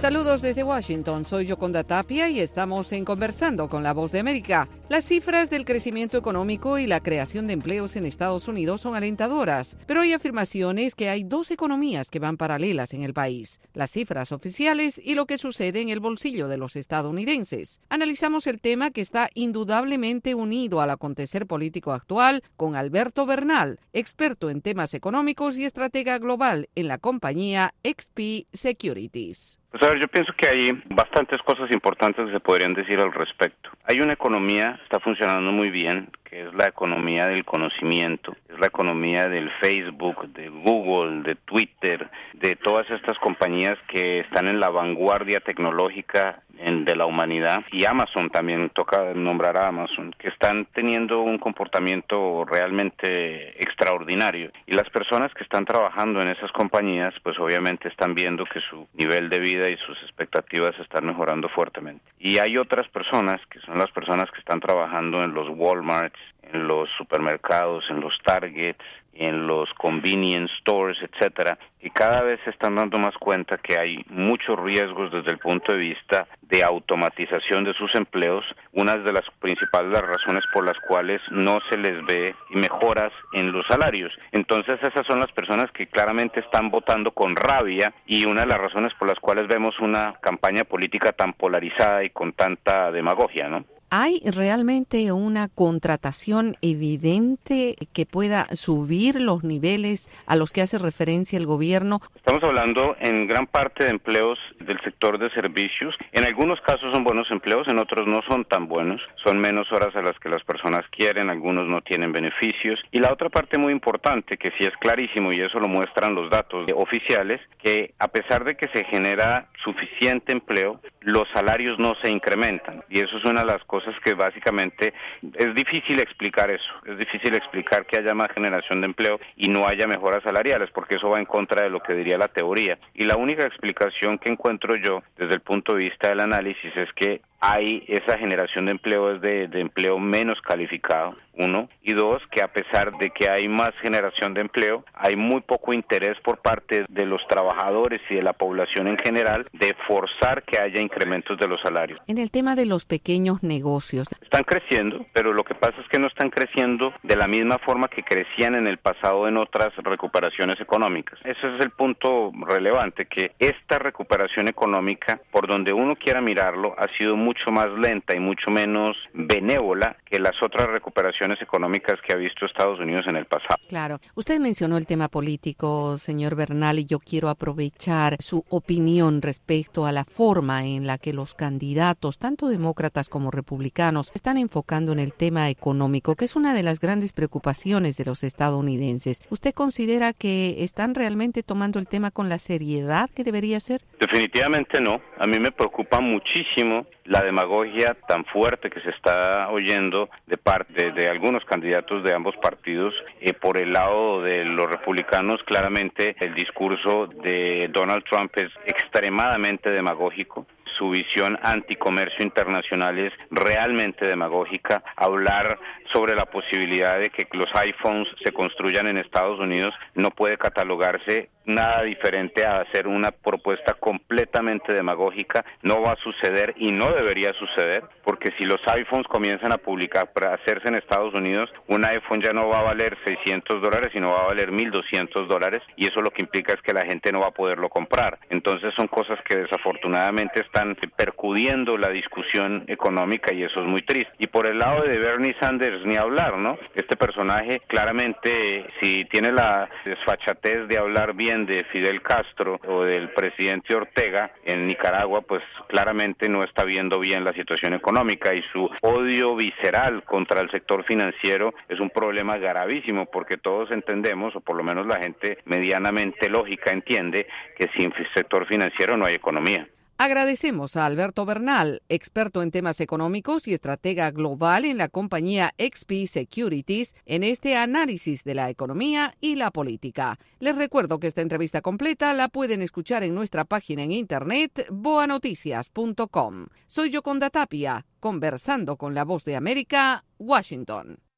Saludos desde Washington, soy Yoconda Tapia y estamos en Conversando con la Voz de América. Las cifras del crecimiento económico y la creación de empleos en Estados Unidos son alentadoras, pero hay afirmaciones que hay dos economías que van paralelas en el país, las cifras oficiales y lo que sucede en el bolsillo de los estadounidenses. Analizamos el tema que está indudablemente unido al acontecer político actual con Alberto Bernal, experto en temas económicos y estratega global en la compañía XP Securities. Pues a ver, yo pienso que hay bastantes cosas importantes que se podrían decir al respecto. Hay una economía que está funcionando muy bien, que es la economía del conocimiento, es la economía del Facebook, de Google, de Twitter, de todas estas compañías que están en la vanguardia tecnológica de la humanidad, y Amazon también, toca nombrar a Amazon, que están teniendo un comportamiento realmente extraordinario, y las personas que están trabajando en esas compañías pues obviamente están viendo que su nivel de vida y sus expectativas están mejorando fuertemente. Y hay otras personas que son las personas que están trabajando en los Walmarts, en los supermercados, en los Targets, en los convenience stores, etcétera, que cada vez se están dando más cuenta que hay muchos riesgos desde el punto de vista de automatización de sus empleos, una de las principales razones por las cuales no se les ve mejoras en los salarios. Entonces esas son las personas que claramente están votando con rabia, y una de las razones por las cuales vemos una campaña política tan polarizada y con tanta demagogia, ¿no? ¿Hay realmente una contratación evidente que pueda subir los niveles a los que hace referencia el gobierno? Estamos hablando en gran parte de empleos del sector de servicios. En algunos casos son buenos empleos, en otros no son tan buenos. Son menos horas a las que las personas quieren, algunos no tienen beneficios. Y la otra parte muy importante, que sí es clarísimo, y eso lo muestran los datos oficiales, que a pesar de que se genera suficiente empleo, los salarios no se incrementan. Y eso es una de las cosas que básicamente es difícil explicar eso. Es difícil explicar que haya más generación de empleo y no haya mejoras salariales, porque eso va en contra de lo que diría la teoría. Y la única explicación que encuentro yo desde el punto de vista del análisis es que hay esa generación de empleo, es de empleo menos calificado, uno, y dos, que a pesar de que hay más generación de empleo, hay muy poco interés por parte de los trabajadores y de la población en general de forzar que haya incrementos de los salarios. En el tema de los pequeños negocios, están creciendo, pero lo que pasa es que no están creciendo de la misma forma que crecían en el pasado en otras recuperaciones económicas. Ese es el punto relevante, que esta recuperación económica, por donde uno quiera mirarlo, ha sido mucho más lenta y mucho menos benévola que las otras recuperaciones económicas que ha visto Estados Unidos en el pasado. Claro. Usted mencionó el tema político, señor Bernal, y yo quiero aprovechar su opinión respecto a la forma en la que los candidatos, tanto demócratas como republicanos, están enfocando en el tema económico, que es una de las grandes preocupaciones de los estadounidenses. ¿Usted considera que están realmente tomando el tema con la seriedad que debería ser? Definitivamente no. A mí me preocupa muchísimo la demagogia tan fuerte que se está oyendo de parte de algunos candidatos de ambos partidos. Por el lado de los republicanos, claramente el discurso de Donald Trump es extremadamente demagógico. Su visión anticomercio internacional es realmente demagógica. Hablar sobre la posibilidad de que los iPhones se construyan en Estados Unidos no puede catalogarse nada diferente a hacer una propuesta completamente demagógica. No va a suceder y no debería suceder, porque si los iPhones comienzan a publicar para hacerse en Estados Unidos, un iPhone ya no va a valer $600, sino va a valer $1,200, y eso lo que implica es que la gente no va a poderlo comprar. Entonces son cosas que desafortunadamente están percudiendo la discusión económica, y eso es muy triste. Y por el lado de Bernie Sanders, ni hablar, ¿no? Este personaje claramente, si tiene la desfachatez de hablar bien de Fidel Castro o del presidente Ortega en Nicaragua, pues claramente no está viendo bien la situación económica, y su odio visceral contra el sector financiero es un problema gravísimo, porque todos entendemos, o por lo menos la gente medianamente lógica entiende, que sin sector financiero no hay economía. Agradecemos a Alberto Bernal, experto en temas económicos y estratega global en la compañía XP Securities, en este análisis de la economía y la política. Les recuerdo que esta entrevista completa la pueden escuchar en nuestra página en internet boanoticias.com. Soy Yoconda Tapia, conversando con la Voz de América, Washington.